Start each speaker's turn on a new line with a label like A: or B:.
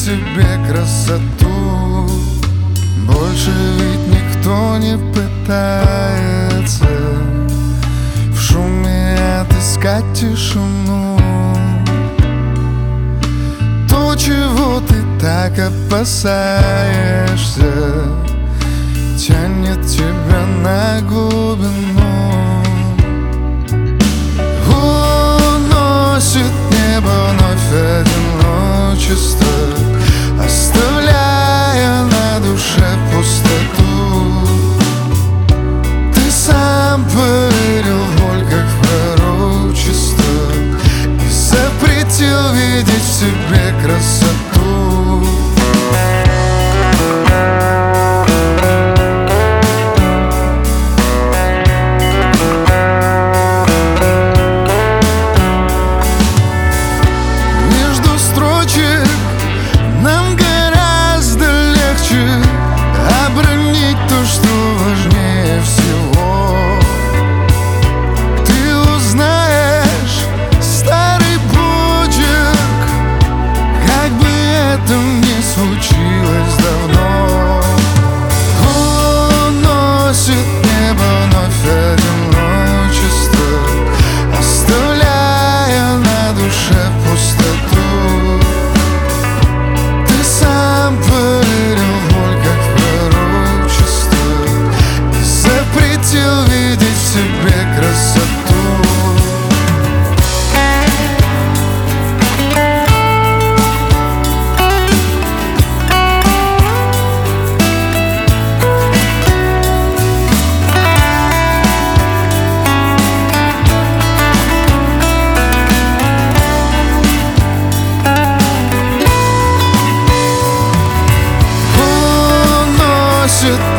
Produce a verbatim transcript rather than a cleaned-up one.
A: себе красоту. Больше ведь никто не пытается в шуме отыскать тишину. То, чего ты так опасаешься, тянет тебя на глубину. Уносит небо вновь одиночество, оставляя на душе пустоту. Ты сам поверил в боль, как в пророчество, и запретил видеть в себе красоту. Случилось давно. Уносит небо вновь одиночество, оставляя на душе пустоту. Ты сам поверил в боль, как в пророчество, и запретил видеть в себе красоту. Should